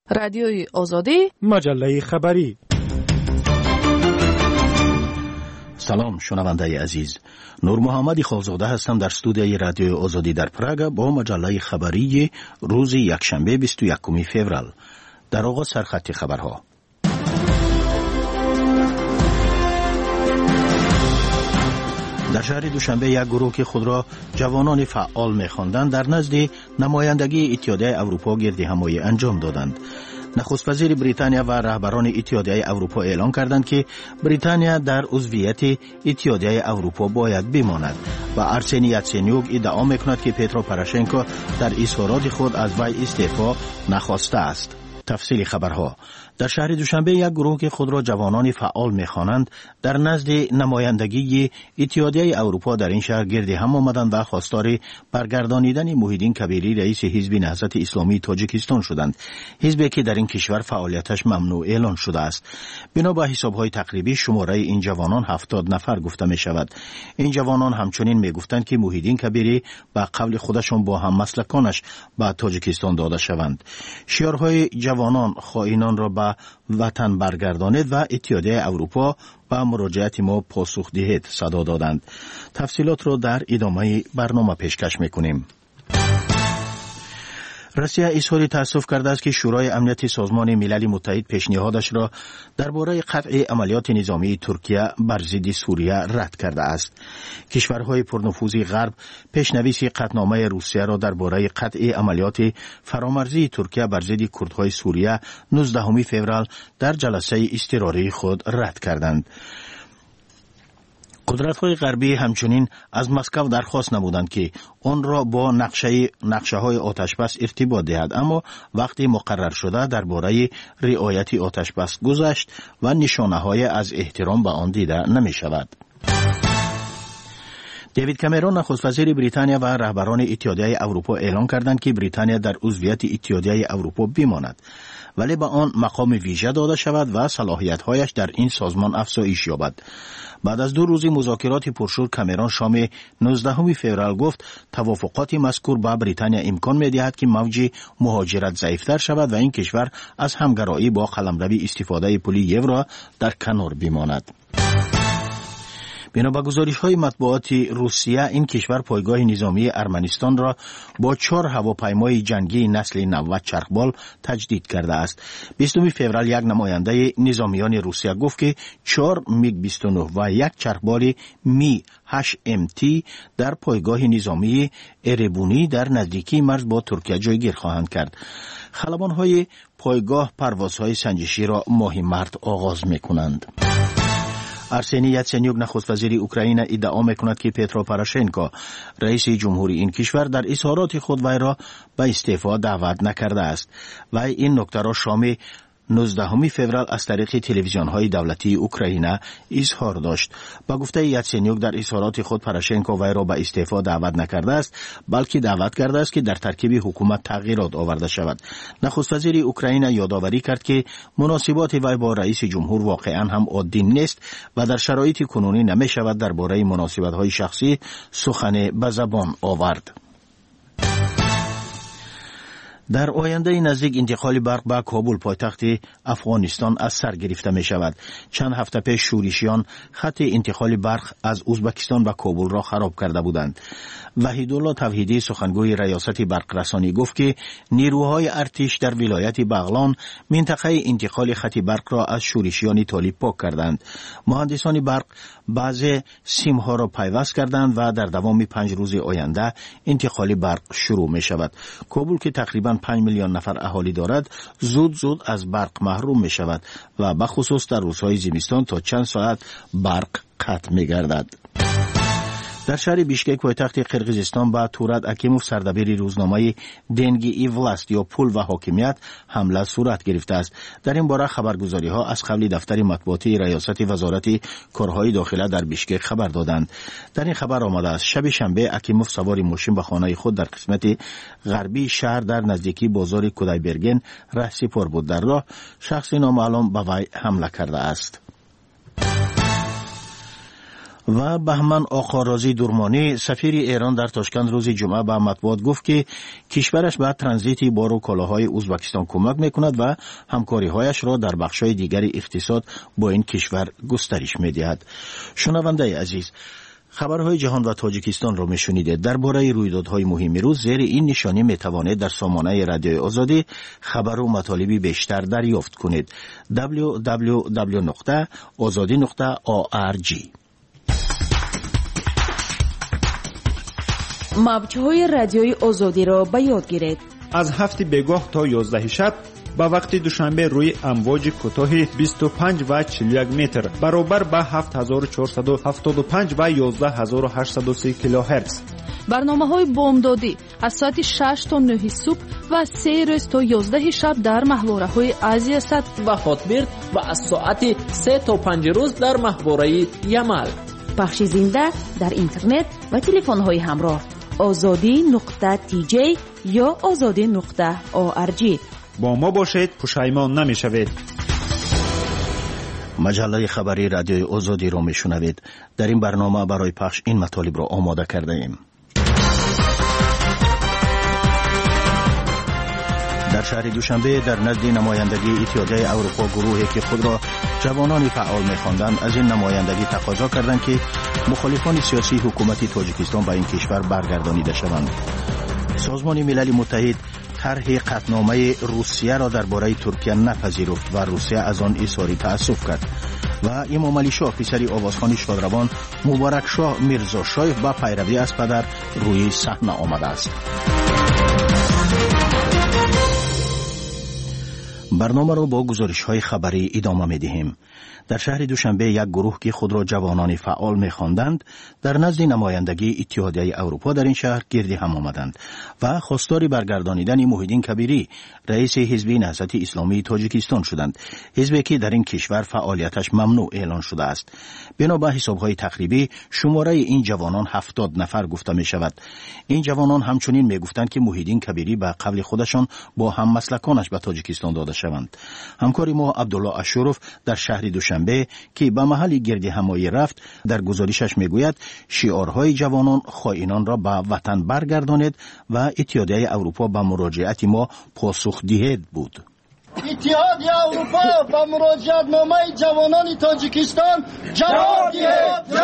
رادیوی آزادی، مجله خبری. سلام شنونده عزیز، نور محمد خالزاده هستم در استودیوی رادیوی آزادی در پراگ با مجله خبری روز یکشنبه 21 فوریه. در آغاز سرخط خبرها. در شهر دوشنبه یک گروه که خود را جوانان فعال می‌خواندند در نزد نمایندگی اتحادیه اروپا گردهمایی انجام دادند. نخست وزیر بریتانیا و رهبران اتحادیه اروپا اعلام کردند که بریتانیا در عضویت اتحادیه اروپا باید بماند و ارسنی یاتسنیوک ادعا می‌کند که پترو پروشنکو در اظهارات خود از وی استعفا نخواسته است. تفصیل خبرها. در شهر دوشنبه یک گروه که خود را جوانان فعال می‌خوانند در نزد نمایندگی اتحادیه اروپا در این شهر گرد هم آمدند و خواستار برگردانیدن محیدین کبیری رئیس حزب نهضت اسلامی تاجیکستان شدند، حزبی که در این کشور فعالیتش ممنوع اعلان شده است. بنا به حساب‌های تقریبی شماره این جوانان 70 نفر گفته می‌شود. این جوانان همچنین می‌گفتند که محیدین کبیری به قول خودشان با هم مسلکانش به تاجیکستان داده شوند. شعارهای جوانان خائنان را به وطن برگردانید و اتحادیه اروپا به مراجعت ما پاسخ دهید صدا دادند. تفصیلات را در ادامه برنامه پیشکش میکنیم. روسیه اظهار تأسف کرده است که شورای امنیت سازمان ملل متحد پیشنهادش را درباره قطع عملیات نظامی ترکیه بر ضد سوریه رد کرده است. کشورهای پرنفوذ غرب پیشنویس قطعنامه روسیه را درباره قطع عملیات فرامرزی ترکیه بر ضد کردهای سوریه 19 فوریه در جلسه اضطراری خود رد کردند. قدرت‌های غربی همچنین از مسکو درخواست نمودند که آن را با نقشه‌های آتشبس ارتباط دهد، اما وقتی مقرر شده درباره رعایت آتشبس گذشت و نشانه‌های از احترام به آن دیده نمی‌شود. دیوید کامرون نخست وزیر بریتانیا و رهبران اتحادیه اروپا اعلام کردند که بریتانیا در عضویت اتحادیه اروپا بماند، ولی به آن مقام ویژه داده شود و صلاحیت‌هایش در این سازمان افزایش یابد. بعد از 2 روز مذاکرات پرشور کامرون شام 19 فوریه گفت توافقات مذکور با بریتانیا امکان می‌دهد که موج مهاجرت ضعیف‌تر شود و این کشور از همگرایی با قلمروی استفاده پول یورو در کنار بماند. بنا به گزارش‌های مطبوعات روسیه، این کشور پایگاه نظامی ارمنستان را با 4 هواپیمای جنگی نسل 90 چرخبال تجدید کرده است. 20 فوریه یک نماینده نظامیان روسیه گفت که 4 میگ 29 و 1 چرخبال می 8MT در پایگاه نظامی اربونی در نزدیکی مرز با ترکیه جایگیر خواهند کرد. خلبان‌های پایگاه پروازهای سنجشی را ماه مارس آغاز می‌کنند. ارسنی یاتسنیوک نخست وزیر اوکراین ادعا میکند که پترو پروشنکو رئیس جمهوری این کشور در اظهارات خود وی را به استعفا دعوت نکرده است و این نکته را شام 19 فوریه از طریق تلویزیون‌های دولتی اوکراین اظهار داشت. با گفته یاتسنیوک در اظهارات خود پروشنکو وی را به استعفا دعوت نکرده است، بلکه دعوت کرده است که در ترکیب حکومت تغییرات آورده شود. نخست وزیر اوکراین یادآوری کرد که مناسبات وی با رئیس جمهور واقعا هم عادی نیست و در شرایط کنونی نمی شود درباره مناسبت‌های شخصی سخن به زبان آورد. در آینده نزدیک انتقال برق به کابل پایتخت افغانستان از سر گرفته می شود. چند هفته پیش شورشیان خط انتقال برق از ازبکستان به کابل را خراب کرده بودند. وحیدالله توحیدی سخنگوی ریاست برق رسانی گفت که نیروهای ارتش در ولایت بغلان منطقه انتقال خط برق را از شورشیان طالب پاک کردند. مهندسان برق بعضی سیم‌ها را پیوست کردند و در دوام 5 روز آینده انتقال برق شروع می شود. کابل که تقریباً 5 میلیون نفر اهالی دارد زود از برق محروم می شود و به خصوص در روزهای زمستان تا چند ساعت برق قطع می گردد. در شهر بیشکک پایتخت قرقیزستان با تورات اکیموف سردبیر روزنامه دنگی ایولاست یا پول و حاکمیت حمله صورت گرفته است. در این باره خبرگزاری ها از قبل دفتر مطبوعاتی ریاست وزارت کارهای داخله در بیشکک خبر دادند. در این خبر آمده است شب شنبه اکیموف سوار ماشین به خانه خود در قسمت غربی شهر در نزدیکی بازار کودایبرگن رهسپار بود. در راه شخصی نامعلوم به وی حمله کرده است. و بهمن آقارازی درمانی سفیر ایران در تاشکند روز جمعه به مطبوعات گفت که کشورش به ترانزیت بار و کالاهای ازبکستان کمک میکند و همکاری‌هایش را در بخش‌های دیگر اقتصاد با این کشور گسترش می‌دهد. شنونده عزیز، خبرهای جهان و تاجیکستان را میشنیدید. درباره رویدادهای مهم روز زیر این نشانی میتوانید در سامانه رادیوی آزادی خبر و مطالبی بیشتر دریافت کنید. www.azadi.org. موج‌های رادیوی آزادی را به یاد گیرید. از 7 بگاه تا 11 شب با وقت دوشنبه روی امواج کوتاه 25 و 41 متر برابر با 7475 و 11830 کیلوهرتز. برنامه‌های بامدادی از ساعت 6 تا 9 صبح و 3 روز تا 11 شب در ماهواره‌های آسیا است و هاتبرد و از ساعت 3 تا 5 روز در ماهواره یمل. پخش زنده در اینترنت و تلفن‌های همراه azadi.tj یا azadi.org. با ما باشید، پشیمان نمی‌شوید. مجله خبری رادیوی آزادی را میشنوید. در این برنامه برای پخش این مطالب را آماده کرده ایم. در شهر دوشنبه در نزد نمایندگی اتحادیه اروپا گروهی که خود را جوانان فعال می‌خواندند از این نمایندگی تقاضا کردند که مخالفان سیاسی حکومت تاجیکستان به این کشور برگردانیده شوند. سازمان ملل متحد طرح قطعنامه روسیه را درباره ترکیه نپذیرفت و روسیه از آن اظهار تأسف کرد و امام علی شاه پسر آوازخوان شادروان مبارک شاه میرزا شایخ با پیروی از پدر روی صحنه آمده است. برنامه را با گزارش‌های خبری ادامه می‌دهیم. در شهر دوشنبه یک گروه که خود را جوانان فعال می‌خواندند در نزد نمایندگی اتحادیه اروپا در این شهر گرد هم آمدند و خواستار برگردانیدن محیدین کبیری رئیس حزب نهضت اسلامی تاجیکستان شدند، حزبی که در این کشور فعالیتش ممنوع اعلان شده است. بنا به حساب‌های تقریبی شماره این جوانان 70 نفر گفته می‌شود. این جوانان همچنین می‌گفتند که محیدین کبیری به قول خودشان با هممسلکانش به تاجیکستان داده شوند. همکار ما عبدالله اشرف در شهر دوشنبه که به محل گرد همایی رفت در گزارشش میگوید شعارهای جوانان خائنان را به وطن برگردانید و اتحادیه اروپا به مراجعت ما پاسخ دهید بود. اتحادیه اروپا با مراجعت نامه جوانان تاجیکستان جواب دهید.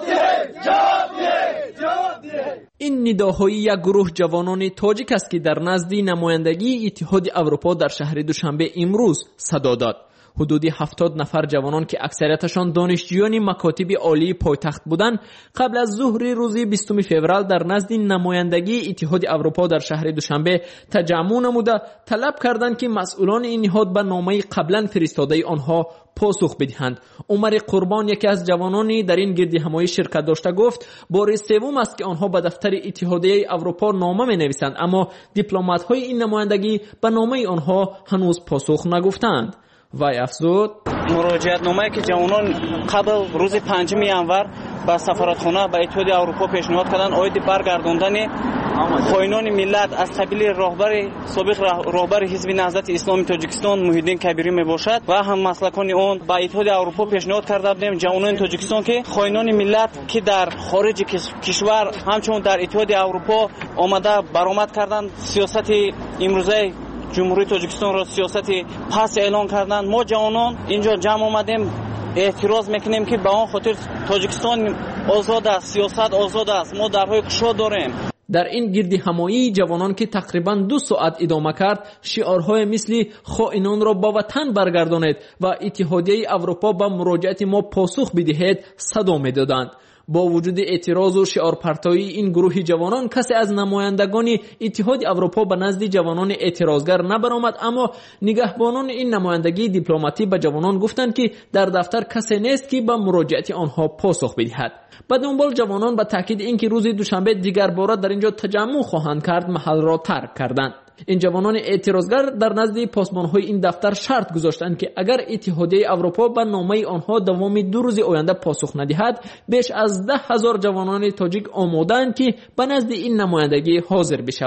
این نداهای یک گروه جوانان تاجیک است که در نزد نمایندگی اتحاد اروپا در شهر دوشنبه امروز صدا داد. حدود 70 نفر جوانان که اکثریتشان دانشجویان مکاتب عالی پایتخت بودند قبل از ظهر روز 20 فوریه در نزد نمایندگی اتحاد اروپا در شهر دوشنبه تجمع نموده طلب کردند که مسئولان این نهاد به نامه قبلا فرستاده آنها پاسخ بدهند. عمر قربان یکی از جوانانی در این گرد همایی شرکت داشته گفت بار سوم است که آنها به دفتر اتحادیه اروپا نامه می‌نویسند اما دیپلمات‌های این نمایندگی به نامه آنها هنوز پاسخ نگفتند. وای افزود مراجعت نامه‌ای که جوانان قبل روز 5 ینور به سفارتخانه به اتحادیه اروپا پیشنهاد کردند اید برگرداندن خائنان ملت از قبیل سابق راهبر حزب نهضت اسلامی تاجیکستان محیدین کبیری میباشد و هم مسلکان اون به اتحادیه اروپا پیشنهاد کرده بودیم جوانان تاجیکستان که خائنان ملت که در خارج کشور همچنین در اتحادیه اروپا آمده برآمد کردند سیاست امروزه جمهوری تاجیکستان را سیاست پس اعلان کردند. ما جوانان اینجا جمع آمدیم اعتراض میکنیم که به آن خاطر تاجیکستان آزاد است، سیاست آزاد است، ما درهای گشاد داریم. در این گرد همایی جوانان که تقریبا 2 ساعت ادامه کرد شعارهای مثل خائنان را به وطن برگردانید و اتحادیه اروپا به مراجعت ما پاسخ بدهید صدا میدادند. با وجود اعتراض و شعار پرتایی این گروه جوانان کسی از نمایندگان اتحاد اروپا به نزد جوانان اعتراضگر نبرآمد، اما نگهبانان این نمایندگی دیپلماتی به جوانان گفتند که در دفتر کسی نیست که به مراجعت آنها پاسخ بدهد. به دنبال جوانان به تاکید اینکه روز دوشنبه دیگر بار در اینجا تجمع خواهند کرد محل را ترک کردند. این جوانان اعتراضگر در نزد پاسبان‌های این دفتر شرط گذاشتند که اگر اتحادیه اروپا به نامه آنها دوام 2 روز آینده پاسخ ندهد بیش از 10,000 جوانان تاجیک آماده‌اند که به نزد این نمایندگی حاضر بشوند.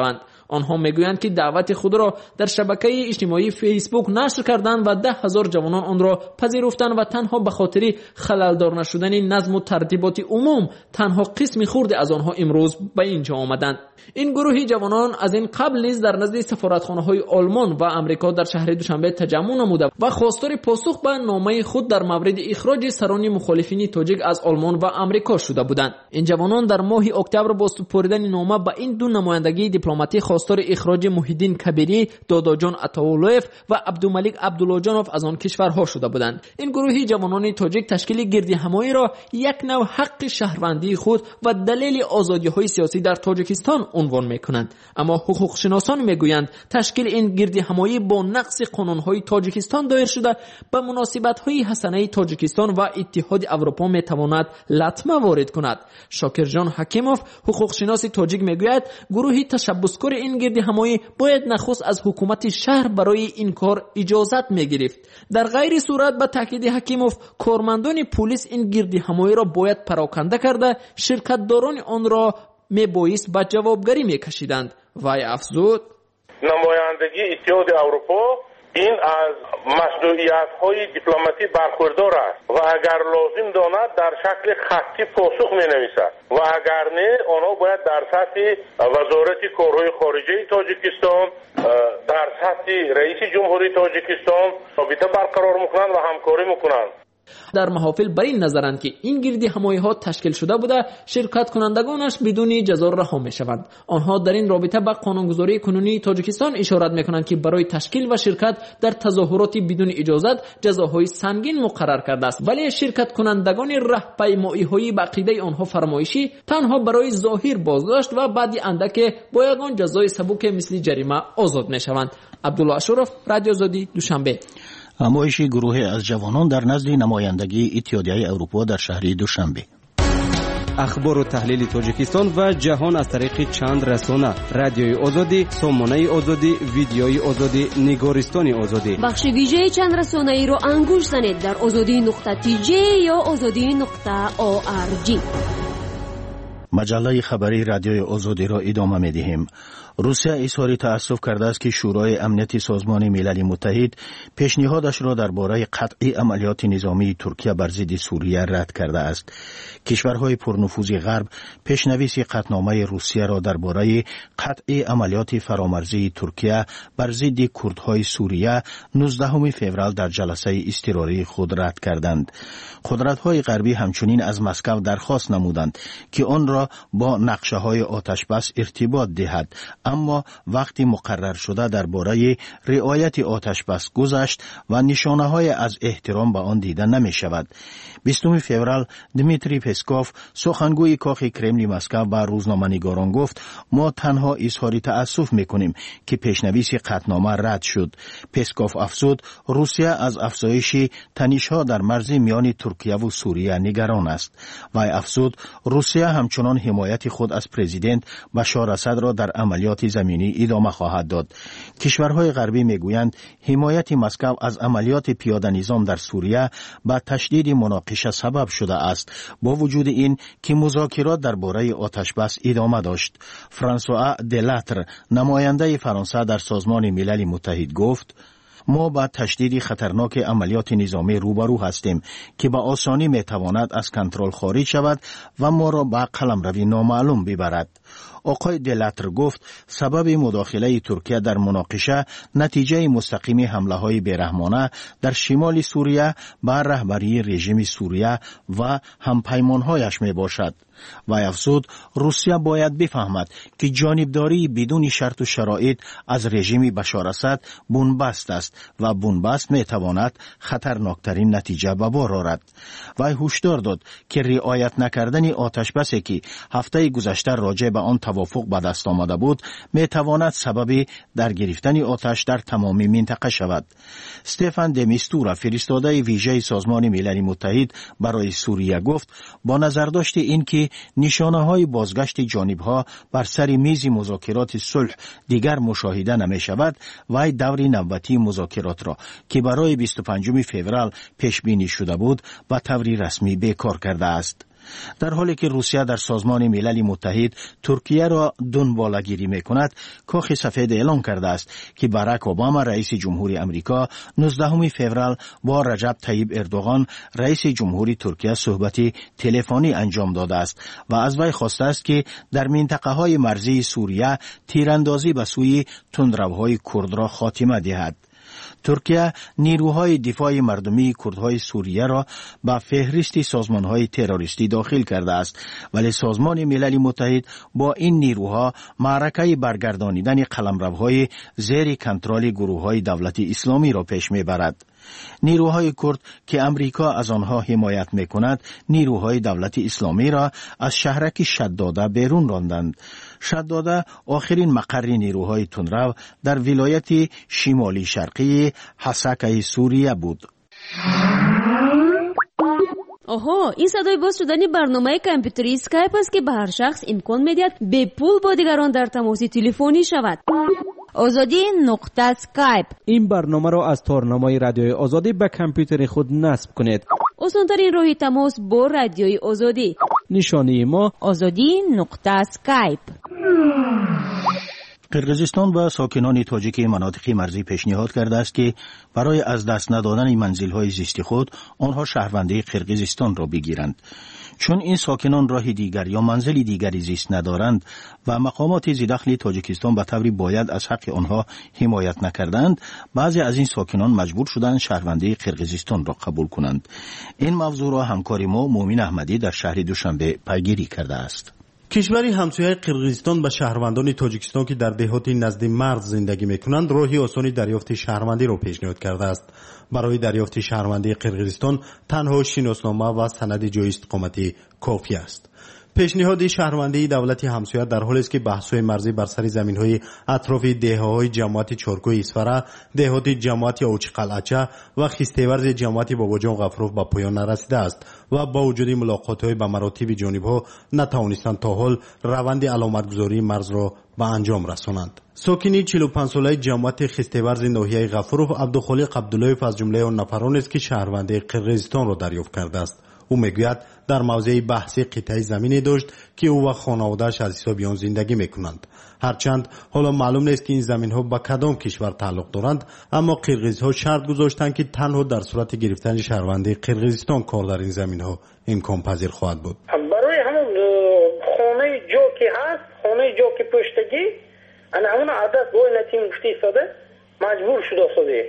آنها میگویند که دعوت خود را در شبکه اجتماعی فیسبوک نشر کردند و 10,000 جوانان آن را پذیرفتند و تنها به خاطر خللدار نشدن نظم و ترتیبات عموم تنها قسمی خرد از آنها امروز به اینجا آمدند. این گروه جوانان از این قبل نیز در نزد سفارتخانه‌های آلمان و آمریکا در شهر دوشنبه تجمع نموده و خواستار پاسخ به نامه خود در مورد اخراج سران مخالفین تاجیک از آلمان و آمریکا شده بودند. این جوانان در ماه اکتبر با سپردن نامه به این دو نمایندگی دیپلماتی خواستار اخراج محیدین کبیری، داداجان عطاولویف و عبدالملک عبداللهجانوف از آن کشورها شده بودند. این گروه جوانان تاجیک تشکیل گردهمایی را یک نوع حق شهروندی خود و دلیل آزادی‌های سیاسی در تاجیکستان عنوان می‌کنند، اما حقوق شناسان می‌گویند تشکیل این گردهمایی با نقض قانون‌های تاجیکستان دایر شده به مناسبت‌های حسنه تاجیکستان و اتحاد اروپا می‌تواند لطمه وارد کند. شاکر جان حکیموف حقوق شناس تاجیک می‌گوید گروه تشبسکار این گردهمایی باید نخست از حکومت شهر برای این کار اجازت می‌گرفت. در غیر صورت به تاکید حکیموف کارمندان پلیس این گردهمایی را باید پراکنده کرده شرکتداران آن را میبایست به جوابگری میکشیدند. وی افزود نمایندگی اتحاد اروپا این از مسئولیت‌های دیپلماتی برخوردار است و اگر لازم داند در شکل خطی پاسخ می‌نویسد و اگر نه آنها باید در سطح وزارت کارهای خارجه تاجیکستان، در سطح رئیس جمهوری تاجیکستان رابطه برقرار می‌کنند و همکاری می‌کنند. در محافل بر این نظرند که این گردهمایی‌ها تشکیل شده بوده شرکت کنندگانش بدون جزا رها می‌شوند. آنها در این رابطه به قانونگذاری کنونی تاجیکستان اشارت می‌کنند که برای تشکیل و شرکت در تظاهرات بدون اجازت جزاهای سنگین مقرر کرده است، ولی شرکت کنندگان راهپیمایی‌های به عقیده آنها فرمایشی تنها برای ظاهر بازداشت و بعد اندک با یگان جزای سبک مثل جریمه آزاد می‌شوند. عبدالله اشرف، رادیو آزادی، دوشنبه. همایش گروه از جوانان در نزد نمایندگی اتحادیه اروپا در شهر دوشنبه. اخبار و تحلیل تاجیکستان و جهان از طریق چند رسانه: رادیوی آزادی، سامانه آزادی، ویدیوی آزادی، نگارستان آزادی. بخش ویژه چند رسانه ای را انگوش زنید در azadi.tj یا azadi.org. مجله خبری رادیوی آزادی را ادامه می‌دهیم. روسیه اظهار تأسف کرده است که شورای امنیت سازمان ملل متحد پیشنهادش را درباره قطع عملیات نظامی ترکیه بر ضد سوریه رد کرده است. کشورهای پرنفوذ غرب پیشنویس قطعنامه روسیه را درباره قطع عملیات فرامرزی ترکیه بر ضد کردهای سوریه 19 فوریه در جلسه اضطراری خود رد کردند. قدرت‌های غربی همچنین از مسکو درخواست نمودند که آن را با نقشه‌های آتشبس ارتباط دهد، اما وقتی مقرر شده درباره رعایت آتشبس گذشت و نشانه‌های از احترام به آن دیده نمی‌شود. 20 فوریه دمیتری پسکوف سخنگوی کاخ کرملین مسکو به روزنامه‌نگاران گفت ما تنها اظهار تأسف می‌کنیم که پیشنویس قطعنامه رد شد. پسکوف افزود روسیه از افزایش تنش‌ها در مرز میان ترکیه و سوریه نگران است. وی افزود روسیه همچنان حمایت خود از پرزیدنت بشار اسد را در عملیات زمینی ادامه خواهد داد. کشورهای غربی میگویند حمایت مسکو از عملیات پیاده نظام در سوریه به تشدید مناقشه سبب شده است، با وجود این که مذاکرات درباره آتشبس ادامه داشت. فرانسوا دلاتر نماینده فرانسه در سازمان ملل متحد گفت ما با تشدید خطرناک عملیات نظامی روبرو هستیم که به آسانی میتواند از کنترل خارج شود و ما را به قلمروی نامعلوم ببرد. آقای دلاتر گفت سبب مداخله ترکیه در مناقشه نتیجه مستقیم حمله های بیرحمانه در شمال سوریه بر رهبری رژیم سوریه و همپیمانهایش می باشد. و افزود روسیه باید بفهمد که جانبداری بدون شرط و شرایط از رژیم بشار اسد بنبست است و بنبست می تواند خطرناکترین نتیجه به بار آورد. و هشدار داد که رعایت نکردن آتشبسی که هفته گذشته راجع به آن توافق به دست آمده بود می تواند سبب در گرفتن آتش در تمام منطقه شود. استفان د میستورا فرستاده ویژه سازمان ملل متحد برای سوریه گفت با نظرداشت این که نشانه های بازگشت جانبها بر سر میز مذاکرات صلح دیگر مشاهده نمی شود و دور نوبتی مذاکرات را که برای 25 فوریه پیش بینی شده بود به طور رسمی بیکار کرده است. در حالی که روسیه در سازمان ملل متحد ترکیه را دنباله‌گیری می‌کند، کاخ سفید اعلام کرده است که باراک اوباما رئیس جمهوری امریکا 19 فوریه با رجب طیب اردوغان رئیس جمهوری ترکیه صحبت تلفنی انجام داده است و از وی خواسته است که در منطقه‌های مرزی سوریه تیراندازی به سوی تندروهای کرد را خاتمه دهد. ترکیه نیروهای دفاع مردمی کردهای سوریه را به فهرست سازمانهای تروریستی داخل کرده است، ولی سازمان ملل متحد با این نیروها معرکه برگردانیدن قلمروهای زیر کنترل گروههای دولت اسلامی را پیش میبرد. نیروهای کرد که امریکا از آنها حمایت میکند، نیروهای دولت اسلامی را از شهرک شداده بیرون راندند. شداده آخرین مقر نیروهای تندرو در ولایت شمالی شرقی حسکه سوریه بود. آها، این صدای باز شدن برنامه کامپیوتری اسکایپ است که به هر شخص امکان میدهد به پول با دیگران در تماس تلفنی شود. آزادی نقطه اسکایپ. این برنامه را از تارنمای رادیوی آزادی به کامپیوتر خود نصب کنید. آسان‌ترین راه تماس با رادیوی آزادی. نشانی ما آزادی نقطه اسکایپ. قرقیزستان به ساکنان تاجیک مناطق مرزی پیشنهاد کرده است که برای از دست ندادن منزل‌های زیستی خود آنها شهروندی قرقیزستان را بگیرند. چون این ساکنان راه دیگر یا منزل دیگری زیست ندارند و مقامات ذی‌دخل تاجیکستان به طوری باید از حق آنها حمایت نکردند، بعضی از این ساکنان مجبور شدند شهروندی قرقیزستان را قبول کنند. این موضوع را همکار ما مومن احمدی در شهر دوشنبه پیگیری کرده است. کشوری همسایه قرقیزستان به شهروندان تاجیکستان که در دهاتی نزد مرز زندگی میکنند راهی آسانی دریافت شهروندی را پیشنهاد کرده است. برای دریافت شهروندی قرقیزستان تنها شناسنامه و سند جای استقامتی کافی است. پیشنهاد شهروندی دولت همسایه در حالی است که بحث‌های مرزی بر سر زمین‌های اطراف دهه‌های جماعت چارکوی اسفره، دهات جماعت اوچقلعچه و خیسته‌ورز جماعت باباجان غفروف به پایان نرسیده است و با وجود ملاقات‌های به مراتب جانب‌ها نتوانستند تا حال روند علامتگذاری مرز را به انجام رسانند. ساکنی 45 ساله جماعت خیسته‌ورز ناحیه غفروف عبدالخالق عبداللهیف از جمله آن نفران است که شهروندی قرقیزستان را دریافت کرده است. او میگوید در موضع بحث قطعه زمینی داشت که او و خانواده‌اش از حساب آن زندگی میکنند. هرچند حالا معلوم نیست که این زمین‌ها به کدام کشور تعلق دارند، اما قرقیزها شرط گذاشتند که تنها در صورت گرفتن شهروندی قرقیزستان کار در این زمین‌ها امکان پذیر خواهد بود. برای همون خانه جو که هست، خانه جو که پشتگی، انا همون عادت گوی نتیم گفتی ساده مجبور شده.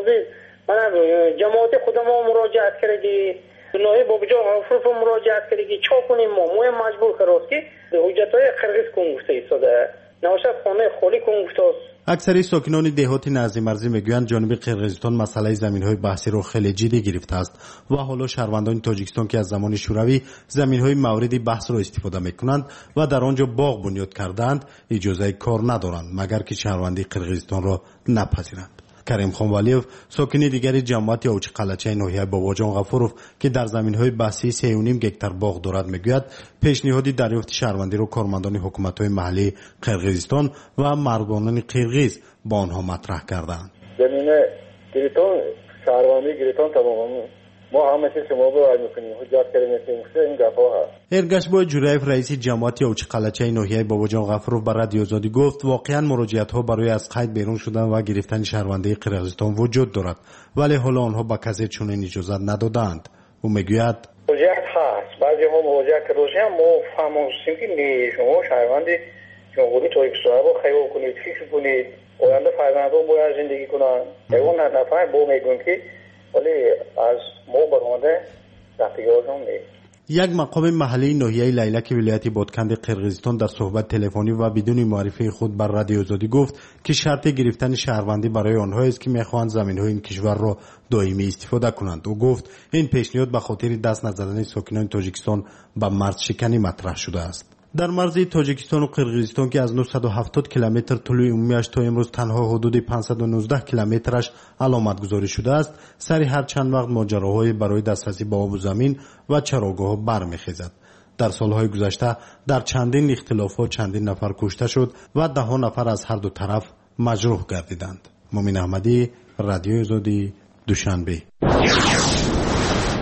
من جماعت خودم مراجعت کردی نوعی بابجا غفروف مراجعت کردی چا کنیم ما مجبور کراست که حجتهای قرقیز کن گفته ایستاده نوشت خانه خالی کن گفته است. اکثری ساکنان دهات نزد مرزی میگویند جانب قرقیزستان مسئله زمین‌های بحثی را خیلی جدی گرفته است و حالا شهروندان تاجیکستان که از زمان شوروی زمین‌های مورد بحث را استفاده میکنند و در آنجا باغ بنیاد کردند اجازه کار ندارند مگر که شهروندی قرقیزستان را نپذیرند. کریم خان ولیف ساکنی دیگری جماعت اوچقلعچه ناحیه باباجان غفروف که در زمین‌های بحثی 3.5 گکتار باغ دارد میگوید پیشنهادی دریافت شهروندی را کارمندان حکومت‌های محلی قرقیزستان و مردمان قرقیز با آنها مطرح کردند. زمینه گریتون شهروندی گریتون تماما ما همه چیز شما باید میکنیم حجت کردیم این گفا هست. ارگشبای جورایف رئیس جماعت اوچقلعچه ناحیه باباجان غفروف بر رادیو آزادی گفت واقعا مراجعت‌ها برای از قید بیرون شدن و گرفتن شهروندی قرقیزستان وجود دارد ولی حالا آنها با کسی چنین اجازه ندادند. او میگوید مراجعت هست بعضی ما مراجعت کردیم ما فهمیدیم که شما شهروندی جمهوری تاجیکستان رو خیلی کنید فکر کنید آینده فرزندان باید زندگی کنند اون نفر با میگن که ولی از ما برمانده رفتگاهشون نیست. یک مقام محلی ناحیه لیلک ولایت بادکند قرقیزستان در صحبت تلفنی و بدون معرفی خود بر رادیو آزادی گفت که شرط گرفتن شهروندی برای آنها است که میخواهند زمین‌های این کشور را دائمی استفاده کنند. او گفت این پیشنهاد به خاطر دست نزدن ساکنان تاجیکستان به مرز شکنی مطرح شده است. در مرز تاجیکستان و قرقیزستان که از 970 کیلومتر طول عمومیش تا امروز تنها حدود 519 کیلومترش علامت گذاری شده است، سری هر چند وقت ماجراهای برای دسترسی به آب و زمین و چراگاه‌ها برمیخیزد. در سالهای گذشته در چندین اختلافات چندین نفر کشته شد و ده نفر از هر دو طرف مجروح گردیدند. مومن احمدی، رادیو آزادی، دوشنبه.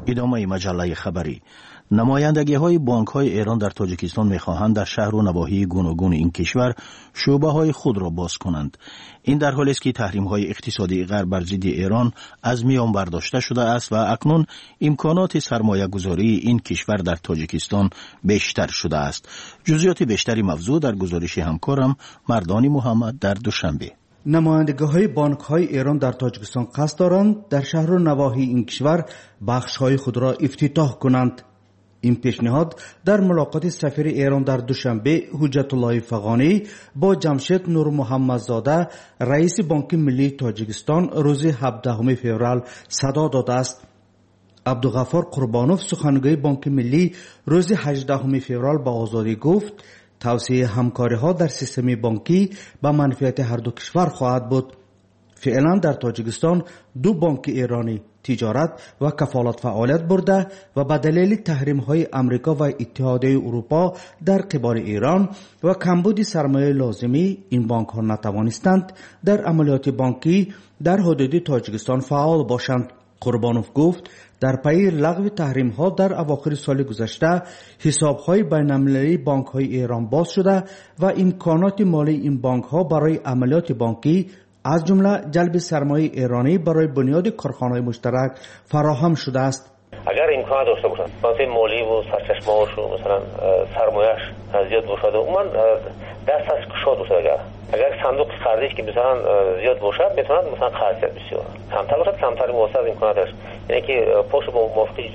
ادامه مجله خبری. نمایندگی های بانک های ایران در تاجیکستان میخواهند در شهر و نواحی گوناگون این کشور شعبه های خود را باز کنند. این در حالی است که تحریم های اقتصادی غرب بر ضد ایران از میان برداشته شده است و اکنون امکانات سرمایه گذاری این کشور در تاجیکستان بیشتر شده است. جزئیات بیشتری موضوع در گزارش همکارم مردان محمد در دوشنبه. نمایندگی‌های بانک‌های ایران در تاجیکستان قصد دارند در شهر و نواحی این کشور بخش‌های خود را افتتاح کنند. این پیشنهاد در ملاقات سفیر ایران در دوشنبه حجت الله فغانی با جمشید نور محمدزاده رئیس بانک ملی تاجیکستان روز 17 فوریه صدا داده است. عبدالغفار قربانوف سخنگوی بانک ملی روز 18 فوریه با آزادی گفت توسعه همکاری‌ها در سیستم بانکی به منفعت هر دو کشور خواهد بود. فعلا در تاجیکستان دو بانک ایرانی تجارت و کفالت فعالیت برده و به دلیل تحریم‌های امریکا و اتحادیه اروپا در قبال ایران و کمبود سرمایه لازمی این بانک‌ها نتوانستند در عملیات بانکی در حدود تاجیکستان فعال باشند. قربانوف گفت در پی لغو تحریم‌ها در اواخر سال گذشته حساب‌های بین‌المللی بانک‌های ایران باز شده و امکانات مالی این بانک‌ها برای عملیات بانکی از جمله جلب سرمایه ایرانی برای بنیاد کارخانه‌های مشترک فراهم شده است. اگر امکان داشته باشند منابع مالی و سرچشمه‌هاش و مثلا سرمایه‌اش زیاد باشه عموما دستش گشاد باشه. اگر صندوق قرضی که مثلا زیاد باشه میتونن مثلا خرج کرد بسیار کمتر باشه کمتر واسه امکاناتش یعنی که پاش با موافقی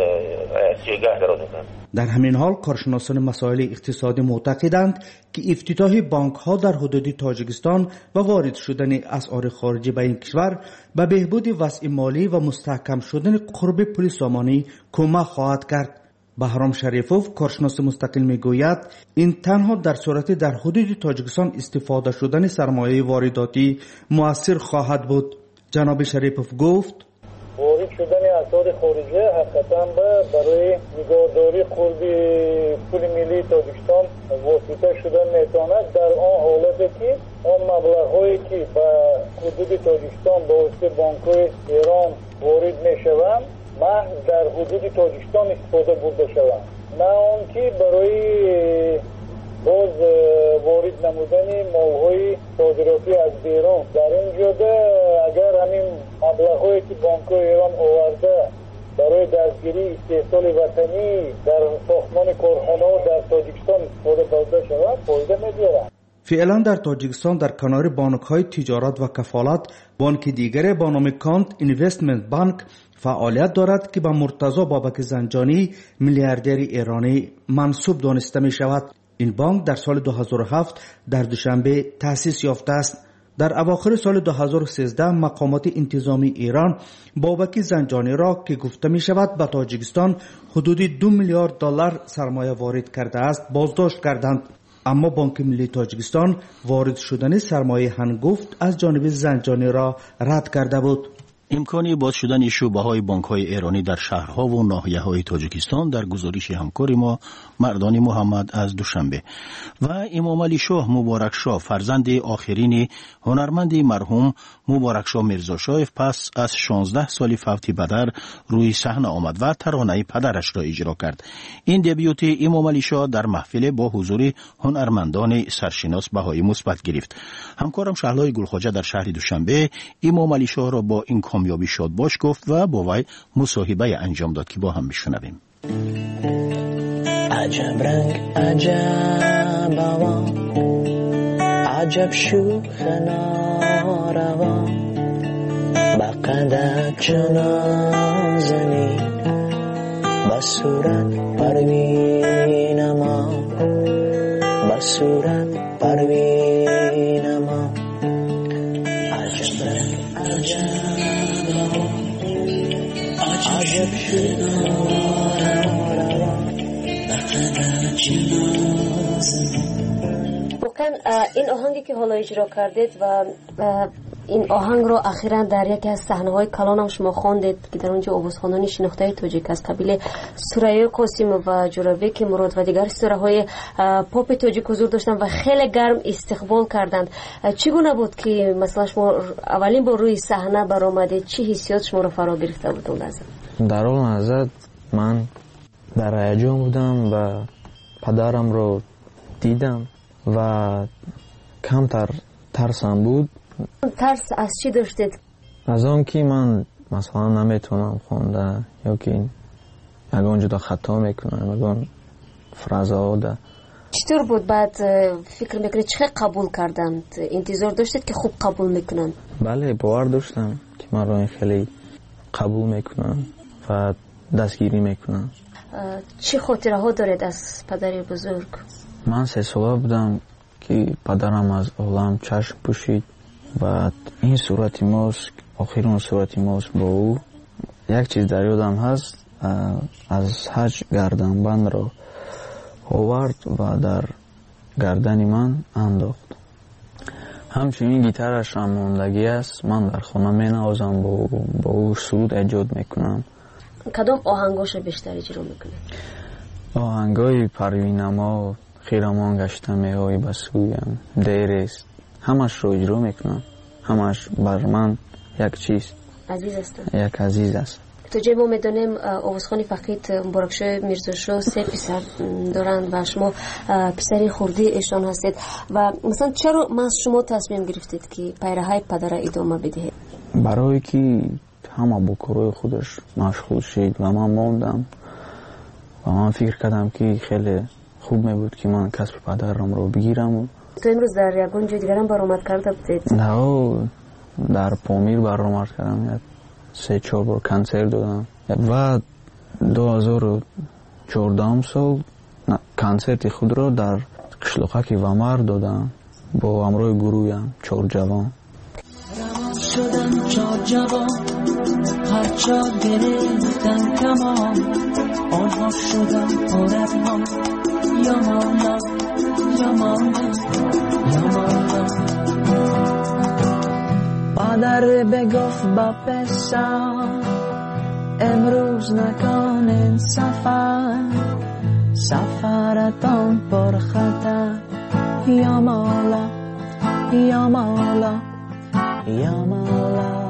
جایگاه قرار میکنن. در همین حال کارشناسان مسائل اقتصادی معتقدند که افتتاح بانک‌ها در حدود تاجیکستان و وارد شدن اسعار خارجی به این کشور به بهبود وضع مالی و مستحکم شدن قرب پول سامانی کمک خواهد کرد. بهرام شریفوف کارشناس مستقل میگوید این تنها در صورت در حدود تاجیکستان استفاده شدن سرمایه وارداتی مؤثر خواهد بود. جناب شریفوف گفت وارد شدن اسعار خارجی حقیقتا برای نگهداری قرب پول ملی تاجیکستان واسطه شدن میتواند در آن حالتی که آن مبلغ‌هایی که به حدود تاجیکستان با واسطه بانک‌های ایران وارد میشوند محض در حدود تاجیکستان استفاده برده شوند نه آن که برای باز وارد نمودن مال‌های صادراتی از بیرون. در اینجا اگر همین مبلغ‌هایی که بانک‌های ایران آورده برای دستگیری استحصال وطنی در ساختمان کارخانه‌ها در تاجیکستان استفاده برده شود فایده می‌گیرد. فعلا در تاجیکستان در کنار بانک‌های تجارت و کفالت بانک دیگر با نام کانت اینوستمنت بانک فعالیت دارد که به مرتضی بابک زنجانی میلیاردر ایرانی منسوب دانسته می شود. این بانک در سال 2007 در دوشنبه تأسیس یافته است. در اواخر سال 2013 مقامات انتظامی ایران بابک زنجانی را که گفته می شود به تاجیکستان حدود 2 میلیارد دلار سرمایه وارد کرده است بازداشت کردند. اما بانک ملی تاجیکستان وارد شدن سرمایه هنگفت از جانب زنجانی را رد کرده بود. امکانی باز شدن شعبه‌های بانک‌های ایرانی در شهرها و ناحیه‌های تاجیکستان در گزارش همکار ما مردان محمد از دوشنبه. و امام علی شاه مبارک شاه فرزند آخرین هنرمند مرحوم مبارک شاه میرزا شاه پس از 16 سال فوت پدر روی صحنه آمد و ترانه پدرش را اجرا کرد. این دبیوت امام علی شاه در محفل با حضور هنرمندان سرشناس بهایی مثبت گرفت. همکارم شهلای گلخواجه در شهر دوشنبه امام علی شاه را با این کامیابی شاد باش گفت و با وی مصاحبه انجام داد که با هم میشنویم. عجب رنگ عجب هوا عجب شوخ ناروا بقدر نازنین بصورت پروین ما بصورت پروین ما عجب رنگ عجب عجب شوخ ناروا واقعا این آهنگی که حالا اجرا کردید و این آهنگ رو اخیراً در یکی از صحنه‌های کلان هم شما خواندید که در اونجا آوازخوانان شناخته تاجیک از قبیل سریا قاسم و جورابک مراد و دیگر سراهای پاپ تاجیک حضور داشتن و خیلی گرم استقبال کردند. چگونه بود که مثلا شما اولین بار روی صحنه برآمدید؟ چه حسیات شما رو فرا گرفته بود اون لحظه؟ در اون لحظه من در هیجان بودم و پدرم رو دیدم و کمتر ترسم بود. ترس از چی داشتید؟ از آن که من مثلا نمیتونم خونده یا که یگان جدا خطا میکنم، یگان فرازه ده. چطور بود بعد فکر میکنید چه قبول کردند؟ انتظار داشتید که خوب قبول میکنن؟ بله باور داشتم که من رو خیلی قبول میکنن و دستگیری میکنن. چه خاطره ها دارید از پدر بزرگ؟ من 3 ساله بودم که پدرم از عالم چشم پوشید و این صورت ماست، آخرین صورت ماست با او. یک چیز در یادم هست، از حج گردنبند را آورد و در گردن من انداخت. همچنین گیتارش هم ماندگی است. من در خانه می نوازم، با او سرود ایجاد میکنم. کدام آهنگاش بیشتر اجرا میکنید؟ آهنگای پروینما، خیرمان گشته میهای بسویم، دیرست، همش رو اجرا میکنم. همش بر من یک چیز عزیز است. یک عزیز است. تو جای ما میدونیم آوازخوان فقید مبارکشاه میرزاشاه 3 پسر دارند و شما پسری خردی ایشان هستید و مثلا چرا از شما تصمیم گرفتید که پیرهای پدر ادامه بدهید؟ برای که همه با کارهای خودش مشغول شد و من ماندم و من فکر کردم که خیلی خوب می بود که من کسب پدرم رو بگیرم. تو امروز در یگان جای دیگر هم برآمد کرده بودید؟ نه، در پامیر برآمد کردم. 3-4 بار کنسرت دادم و 2014 سال کنسرت خود را در قشلوقک ومر دادم با همراه گروهیم 4 جوان. روان شدم 4 جوان، هرچا گرفتن کمان، آنها شدم پرفهام. یا مولا یا مولا یا مولا. پدر بگفت با پسر امروز نکنین سفرتان پر خطر. یا مولا یا مولا یا مولا.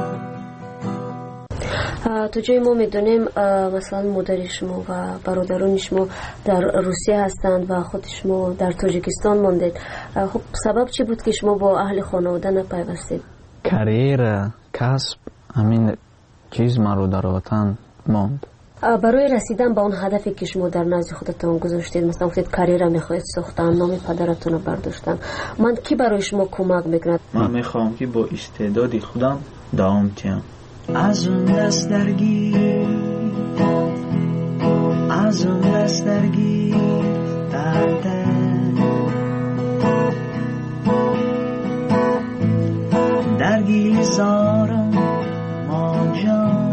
تو جای ما میدونیم مثلا مادر شما و برادران شما در روسیه هستند و خود شما در تاجیکستان ماندید. خب سبب چی بود که شما با اهل خانواده نپیوستید؟ کریر، کسب، همین چیز من رو در وطن ماند. برای رسیدن به اون هدفی که شما در نزد خودتان گذاشتید، مثلا گفتید کاریر میخواید ساختن، نام پدرتون رو برداشتن، من کی برای شما کمک میکند؟ من میخوام که با استعداد خودم دوام تیم. از اون دست درگیر، از اون دست درگیر درده، درگیر زارم ما جان.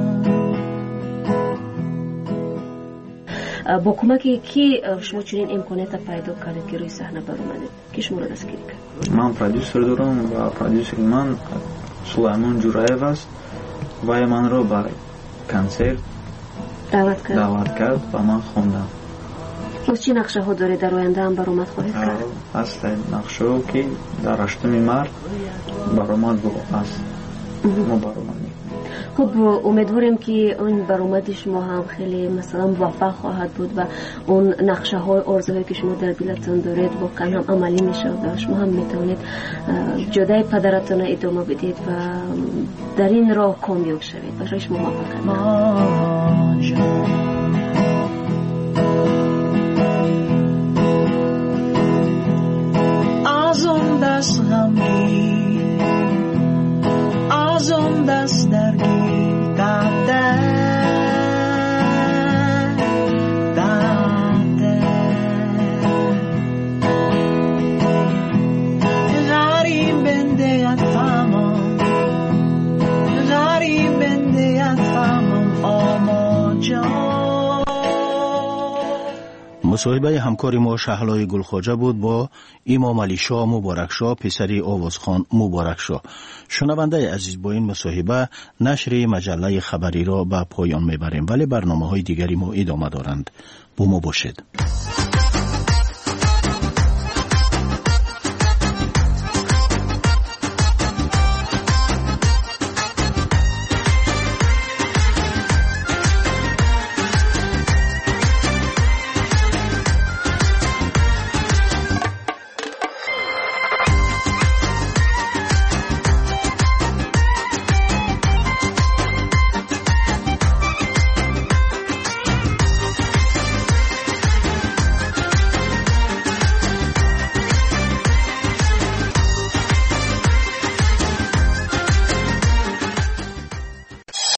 با کمک کی شما چنین امکانیت پیدا کردید که روی صحنه برآمدید؟ کی شما را دستگیری کرد؟ من پرودیوسر دارم و پرودیوسر من سلیمان جورایف است و من رو به کنسرت دعوت کرد و من خوندم. از چی نقشه ها دارید در آینده هم برآمد خواهید کرد؟ است نقشه ها که در 8 مارس برآمد است. ما برآمد. خب امیدواریم که اون برآمد شما هم خیلی مثلا موفق خواهد بود و اون نقشه های آرزوهایی که شما در دلتون دارید واقعا هم عملی میشه و شما هم میتونید جدای پدرتون ادامه بدید و در این راه کامیاب شوید. برای شما موفقیت. از اون دست غمگین، از اون دست درگیر درده، درده غریب بنده تمام، غریب بنده تمام آما جان. مصاحبه همکار ما شهلای گلخواجه بود با امام علی شاه مبارک شاه پسری آوازخوان مبارک شاه. شنونده عزیز، با این مصاحبه نشر مجله خبری را به پایان میبریم، ولی برنامه های دیگری ما ادامه دارند. با ما باشید.